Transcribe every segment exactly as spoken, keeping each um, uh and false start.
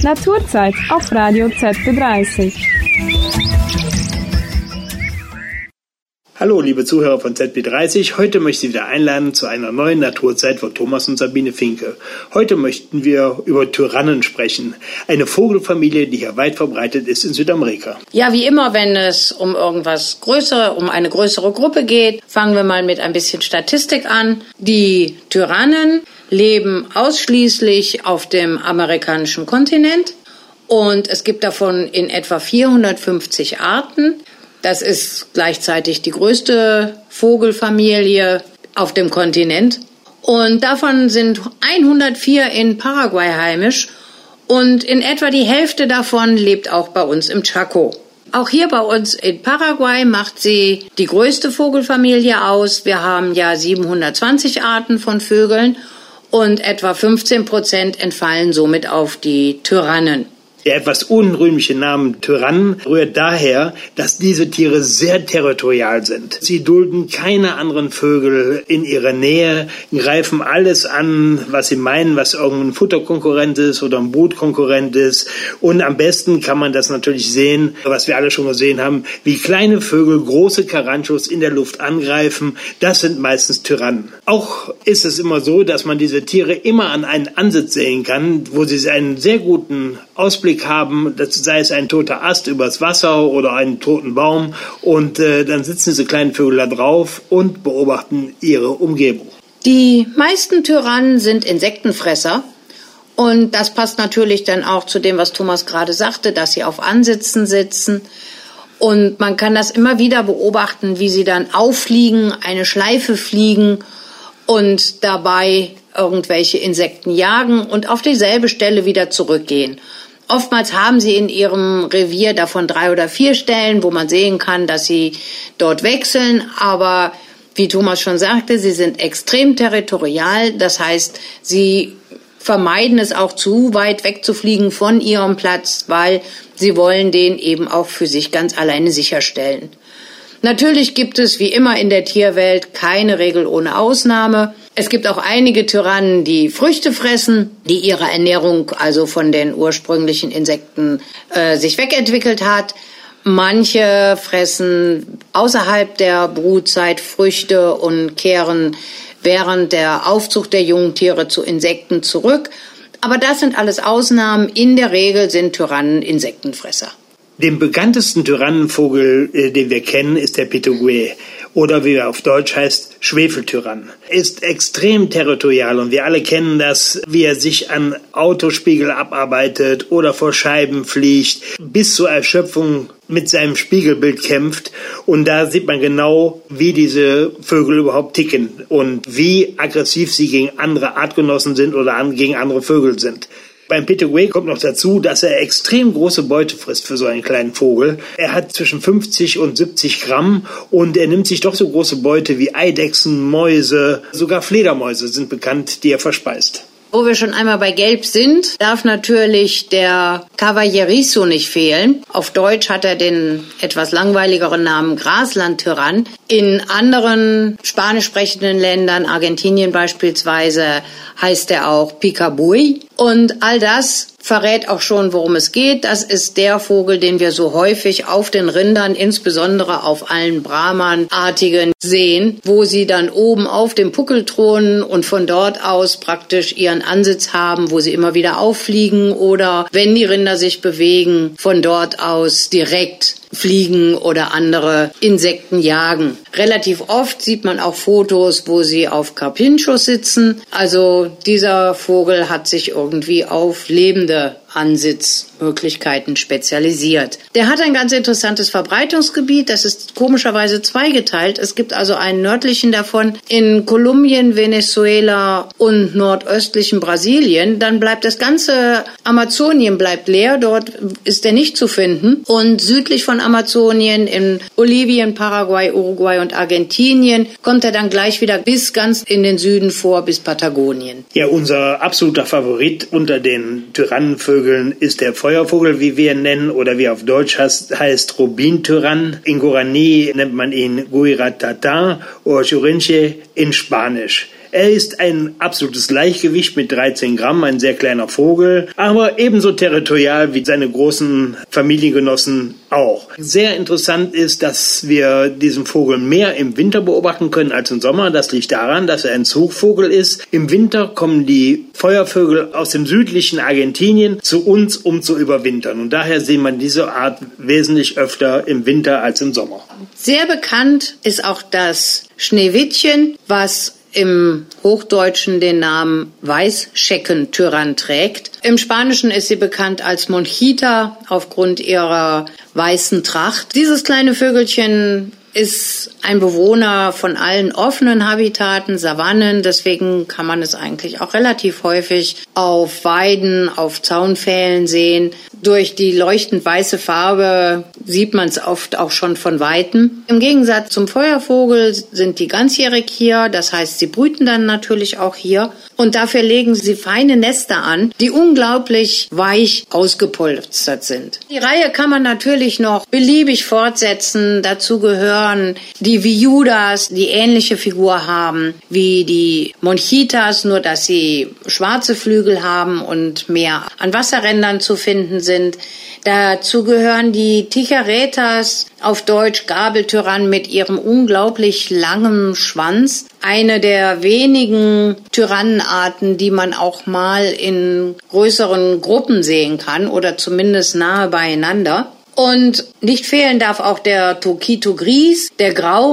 Naturzeit auf Radio Z B dreißig. Hallo liebe Zuhörer von Z B dreißig, heute möchte ich Sie wieder einladen zu einer neuen Naturzeit von Thomas und Sabine Finke. Heute möchten wir über Tyrannen sprechen, eine Vogelfamilie, die hier weit verbreitet ist in Südamerika. Ja, wie immer, wenn es um irgendwas Größeres, um eine größere Gruppe geht, fangen wir mal mit ein bisschen Statistik an. Die Tyrannen leben ausschließlich auf dem amerikanischen Kontinent und es gibt davon in etwa vierhundertfünfzig Arten. Das ist gleichzeitig die größte Vogelfamilie auf dem Kontinent. Und davon sind hundertvier in Paraguay heimisch und in etwa die Hälfte davon lebt auch bei uns im Chaco. Auch hier bei uns in Paraguay macht sie die größte Vogelfamilie aus. Wir haben ja siebenhundertzwanzig Arten von Vögeln und etwa fünfzehn Prozent entfallen somit auf die Tyrannen. Der etwas unrühmliche Name Tyrannen rührt daher, dass diese Tiere sehr territorial sind. Sie dulden keine anderen Vögel in ihrer Nähe, greifen alles an, was sie meinen, was irgendein Futterkonkurrent ist oder ein Brutkonkurrent ist. Und am besten kann man das natürlich sehen, was wir alle schon gesehen haben, wie kleine Vögel große Karanchos in der Luft angreifen. Das sind meistens Tyrannen. Auch ist es immer so, dass man diese Tiere immer an einen Ansitz sehen kann, wo sie einen sehr guten Ausblick haben, das sei es ein toter Ast übers Wasser oder einen toten Baum und äh, dann sitzen diese kleinen Vögel da drauf und beobachten ihre Umgebung. Die meisten Tyrannen sind Insektenfresser und das passt natürlich dann auch zu dem, was Thomas gerade sagte, dass sie auf Ansitzen sitzen und man kann das immer wieder beobachten, wie sie dann auffliegen, eine Schleife fliegen und dabei irgendwelche Insekten jagen und auf dieselbe Stelle wieder zurückgehen. Oftmals haben sie in ihrem Revier davon drei oder vier Stellen, wo man sehen kann, dass sie dort wechseln. Aber wie Thomas schon sagte, sie sind extrem territorial. Das heißt, sie vermeiden es auch zu weit wegzufliegen von ihrem Platz, weil sie wollen den eben auch für sich ganz alleine sicherstellen. Natürlich gibt es wie immer in der Tierwelt keine Regel ohne Ausnahme. Es gibt auch einige Tyrannen, die Früchte fressen, die ihre Ernährung also von den ursprünglichen Insekten äh, sich wegentwickelt hat. Manche fressen außerhalb der Brutzeit Früchte und kehren während der Aufzucht der jungen Tiere zu Insekten zurück. Aber das sind alles Ausnahmen. In der Regel sind Tyrannen Insektenfresser. Den bekanntesten Tyrannenvogel, äh, den wir kennen, ist der Pitugué oder wie er auf Deutsch heißt, Schwefeltyrann. Er ist extrem territorial und wir alle kennen das, wie er sich an Autospiegel abarbeitet oder vor Scheiben fliegt, bis zur Erschöpfung mit seinem Spiegelbild kämpft. Und da sieht man genau, wie diese Vögel überhaupt ticken und wie aggressiv sie gegen andere Artgenossen sind oder an, gegen andere Vögel sind. Beim Pitugué kommt noch dazu, dass er extrem große Beute frisst für so einen kleinen Vogel. Er hat zwischen fünfzig und siebzig Gramm und er nimmt sich doch so große Beute wie Eidechsen, Mäuse, sogar Fledermäuse sind bekannt, die er verspeist. Wo wir schon einmal bei Gelb sind, darf natürlich der Caballerizo nicht fehlen. Auf Deutsch hat er den etwas langweiligeren Namen Graslandtyrann. In anderen spanisch sprechenden Ländern, Argentinien beispielsweise, heißt er auch Picabuy. Und all das verrät auch schon, worum es geht. Das ist der Vogel, den wir so häufig auf den Rindern, insbesondere auf allen Brahman-artigen sehen, wo sie dann oben auf dem Puckel thronen und von dort aus praktisch ihren Ansitz haben, wo sie immer wieder auffliegen oder, wenn die Rinder sich bewegen, von dort aus direkt fliegen oder andere Insekten jagen. Relativ oft sieht man auch Fotos, wo sie auf Carpinchos sitzen. Also dieser Vogel hat sich irgendwie auf lebende Ansitzmöglichkeiten spezialisiert. Der hat ein ganz interessantes Verbreitungsgebiet. Das ist komischerweise zweigeteilt. Es gibt also einen nördlichen davon in Kolumbien, Venezuela und nordöstlichen Brasilien. Dann bleibt das ganze Amazonien bleibt leer. Dort ist er nicht zu finden. Und südlich von Amazonien in Bolivien, Paraguay, Uruguay und Argentinien kommt er dann gleich wieder bis ganz in den Süden vor, bis Patagonien. Ja, unser absoluter Favorit unter den Tyrannenvögeln ist der Feuervogel, wie wir ihn nennen, oder wie er auf Deutsch heißt, heißt Robintyrann. In Guarani nennt man ihn Guiratata oder Churinche in Spanisch. Er ist ein absolutes Leichtgewicht mit dreizehn Gramm, ein sehr kleiner Vogel, aber ebenso territorial wie seine großen Familiengenossen auch. Sehr interessant ist, dass wir diesen Vogel mehr im Winter beobachten können als im Sommer. Das liegt daran, dass er ein Zugvogel ist. Im Winter kommen die Feuervögel aus dem südlichen Argentinien zu uns, um zu überwintern. Und daher sehen wir diese Art wesentlich öfter im Winter als im Sommer. Sehr bekannt ist auch das Schneewittchen, was im Hochdeutschen den Namen Weißscheckentyrann trägt. Im Spanischen ist sie bekannt als Monchita aufgrund ihrer weißen Tracht. Dieses kleine Vögelchen ist ein Bewohner von allen offenen Habitaten, Savannen. Deswegen kann man es eigentlich auch relativ häufig auf Weiden, auf Zaunpfählen sehen. Durch die leuchtend weiße Farbe sieht man es oft auch schon von Weitem. Im Gegensatz zum Feuervogel sind die ganzjährig hier. Das heißt, sie brüten dann natürlich auch hier. Und dafür legen sie feine Nester an, die unglaublich weich ausgepolstert sind. Die Reihe kann man natürlich noch beliebig fortsetzen. Dazu gehören die Viudas, die ähnliche Figur haben wie die Monchitas, nur dass sie schwarze Flügel haben und mehr an Wasserrändern zu finden sind. Dazu gehören die Ticheretas, auf Deutsch Gabeltyrann mit ihrem unglaublich langen Schwanz. Eine der wenigen Tyrannenarten, die man auch mal in größeren Gruppen sehen kann oder zumindest nahe beieinander. Und nicht fehlen darf auch der Toquito Gris, der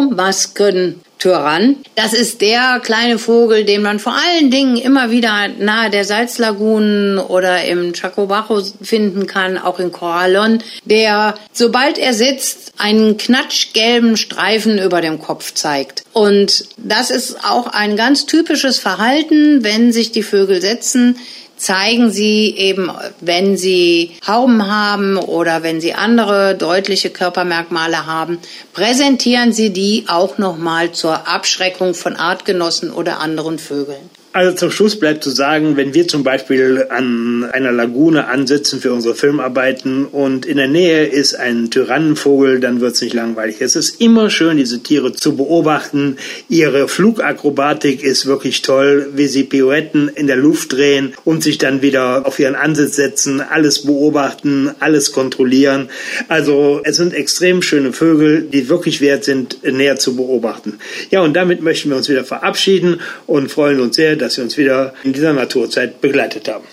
Graumaskentyrann. Das ist der kleine Vogel, den man vor allen Dingen immer wieder nahe der Salzlagunen oder im Chaco Bajo finden kann, auch in Corralón, der, sobald er sitzt, einen knatschgelben Streifen über dem Kopf zeigt. Und das ist auch ein ganz typisches Verhalten, wenn sich die Vögel setzen. Zeigen sie eben, wenn sie Hauben haben oder wenn sie andere deutliche Körpermerkmale haben, präsentieren sie die auch nochmal zur Abschreckung von Artgenossen oder anderen Vögeln. Also zum Schluss bleibt zu sagen, wenn wir zum Beispiel an einer Lagune ansitzen für unsere Filmarbeiten und in der Nähe ist ein Tyrannenvogel, dann wird es nicht langweilig. Es ist immer schön, diese Tiere zu beobachten. Ihre Flugakrobatik ist wirklich toll, wie sie Pirouetten in der Luft drehen und sich dann wieder auf ihren Ansitz setzen, alles beobachten, alles kontrollieren. Also es sind extrem schöne Vögel, die wirklich wert sind, näher zu beobachten. Ja, und damit möchten wir uns wieder verabschieden und freuen uns sehr, dass Sie uns wieder in dieser Naturzeit begleitet haben.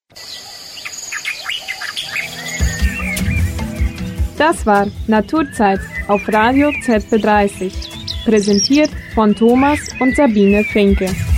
Das war Naturzeit auf Radio Z B dreißig, präsentiert von Thomas und Sabine Finke.